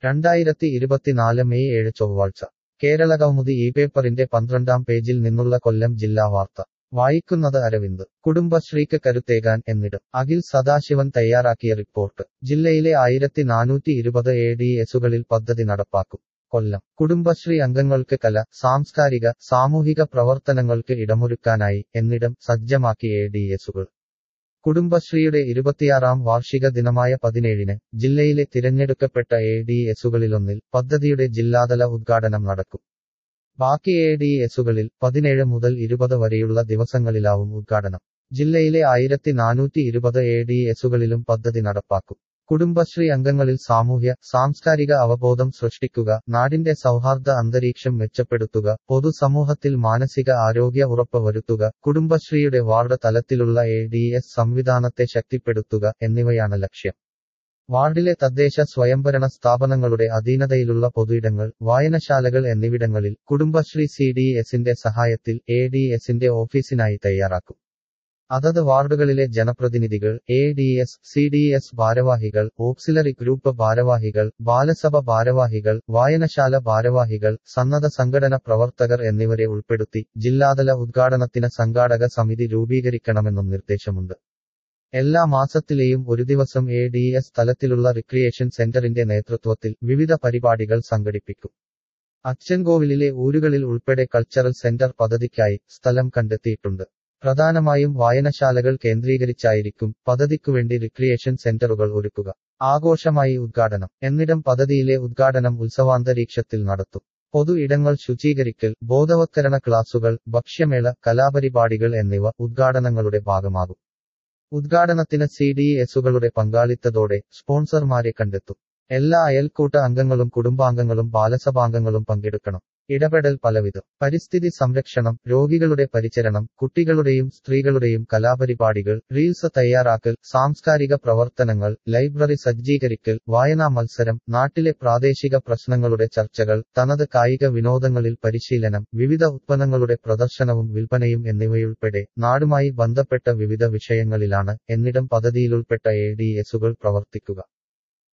2024 May 7 ചൊവ്വാഴ്ച കേരളകൗമുദി ഈ പേപ്പറിന്റെ 12-ാം പേജിൽ നിന്നുള്ള കൊല്ലം ജില്ലാ വാർത്ത വായിക്കുന്നത് അരവിന്ദ്. കുടുംബശ്രീക്ക് കരുത്തേകാൻ എന്നിടം. അഖിൽ സദാശിവൻ തയ്യാറാക്കിയ റിപ്പോർട്ട്. ജില്ലയിലെ 1420 ADSകളിൽ പദ്ധതി നടപ്പാക്കും. കൊല്ലം. കുടുംബശ്രീ അംഗങ്ങൾക്ക് കല, സാംസ്കാരിക, സാമൂഹിക പ്രവർത്തനങ്ങൾക്ക് ഇടമൊരുക്കാനായി എന്നിടം സജ്ജമാക്കി ADSകൾ. കുടുംബശ്രീയുടെ 26-ാം വാർഷിക ദിനമായ 17-ന് ജില്ലയിലെ തിരഞ്ഞെടുക്കപ്പെട്ട ADSകളിലൊന്നിൽ പദ്ധതിയുടെ ജില്ലാതല ഉദ്ഘാടനം നടക്കും. ബാക്കി ADSകളിൽ 17 മുതൽ 20 വരെയുള്ള ദിവസങ്ങളിലാവും ഉദ്ഘാടനം. ജില്ലയിലെ 1420 ADSകളിലും പദ്ധതി നടപ്പാക്കും. കുടുംബശ്രീ അംഗങ്ങളിൽ സാമൂഹ്യ, സാംസ്കാരിക അവബോധം സൃഷ്ടിക്കുക, നാടിന്റെ സൗഹാർദ്ദ അന്തരീക്ഷം മെച്ചപ്പെടുത്തുക, പൊതുസമൂഹത്തിൽ മാനസിക ആരോഗ്യ ഉറപ്പ് വരുത്തുക, കുടുംബശ്രീയുടെ വാർഡ് തലത്തിലുള്ള ADS സംവിധാനത്തെ ശക്തിപ്പെടുത്തുക എന്നിവയാണ് ലക്ഷ്യം. വാർഡിലെ തദ്ദേശ സ്വയംഭരണ സ്ഥാപനങ്ങളുടെ അധീനതയിലുള്ള പൊതുയിടങ്ങൾ, വായനശാലകൾ എന്നിവിടങ്ങളിൽ കുടുംബശ്രീ CDSന്റെ സഹായത്തിൽ ADSന്റെ ഓഫീസിനായി തയ്യാറാക്കും. അതത് വാർഡുകളിലെ ജനപ്രതിനിധികൾ, ADS, CDS ഭാരവാഹികൾ, ഓക്സിലറി ഗ്രൂപ്പ് ഭാരവാഹികൾ, ബാലസഭ ഭാരവാഹികൾ, വായനശാല ഭാരവാഹികൾ, സന്നദ്ധ സംഘടന പ്രവർത്തകർ എന്നിവരെ ഉൾപ്പെടുത്തി ജില്ലാതല ഉദ്ഘാടനത്തിന് സംഘാടക സമിതി രൂപീകരിക്കണമെന്നും നിർദ്ദേശമുണ്ട്. എല്ലാ മാസത്തിലെയും ഒരു ദിവസം ADS തലത്തിലുള്ള റിക്രിയേഷൻ സെന്ററിന്റെ നേതൃത്വത്തിൽ വിവിധ പരിപാടികൾ സംഘടിപ്പിക്കും. അച്ചൻകോവിലിലെ ഊരുകളിൽ ഉൾപ്പെടെ കൾച്ചറൽ സെന്റർ പദ്ധതിക്കായി സ്ഥലം കണ്ടെത്തിയിട്ടുണ്ട്. പ്രധാനമായും വായനശാലകൾ കേന്ദ്രീകരിച്ചായിരിക്കും പദ്ധതിക്കുവേണ്ടി റിക്രിയേഷൻ സെന്ററുകൾ ഒരുക്കുക. ആഘോഷമായി ഉദ്ഘാടനം. എന്നിടം പദ്ധതിയിലെ ഉദ്ഘാടനം ഉത്സവാന്തരീക്ഷത്തിൽ നടത്തും. പൊതു ഇടങ്ങൾ ശുചീകരിക്കൽ, ബോധവത്കരണ ക്ലാസുകൾ, ഭക്ഷ്യമേള, കലാപരിപാടികൾ എന്നിവ ഉദ്ഘാടനങ്ങളുടെ ഭാഗമാകും. ഉദ്ഘാടനത്തിന് CDSകളുടെ പങ്കാളിത്തത്തോടെ സ്പോൺസർമാരെ കണ്ടെത്തും. എല്ലാ അയൽക്കൂട്ട അംഗങ്ങളും കുടുംബാംഗങ്ങളും ബാലസഭാംഗങ്ങളും പങ്കെടുക്കണം. ഇടപെടൽ പലവിധം. പരിസ്ഥിതി സംരക്ഷണം, രോഗികളുടെ പരിചരണം, കുട്ടികളുടെയും സ്ത്രീകളുടെയും കലാപരിപാടികൾ, റീൽസ് തയ്യാറാക്കൽ, സാംസ്കാരിക പ്രവർത്തനങ്ങൾ, ലൈബ്രറി സജ്ജീകരിക്കൽ, വായനാ മത്സരം, നാട്ടിലെ പ്രാദേശിക പ്രശ്നങ്ങളുടെ ചർച്ചകൾ, തനത് കായിക വിനോദങ്ങളിൽ പരിശീലനം, വിവിധ ഉത്പന്നങ്ങളുടെ പ്രദർശനവും വിൽപ്പനയും എന്നിവയുൾപ്പെടെ നാടുമായി ബന്ധപ്പെട്ട വിവിധ വിഷയങ്ങളിലാണ് എന്നിടം പദ്ധതിയിലുൾപ്പെട്ട ADSകൾ പ്രവർത്തിക്കുക.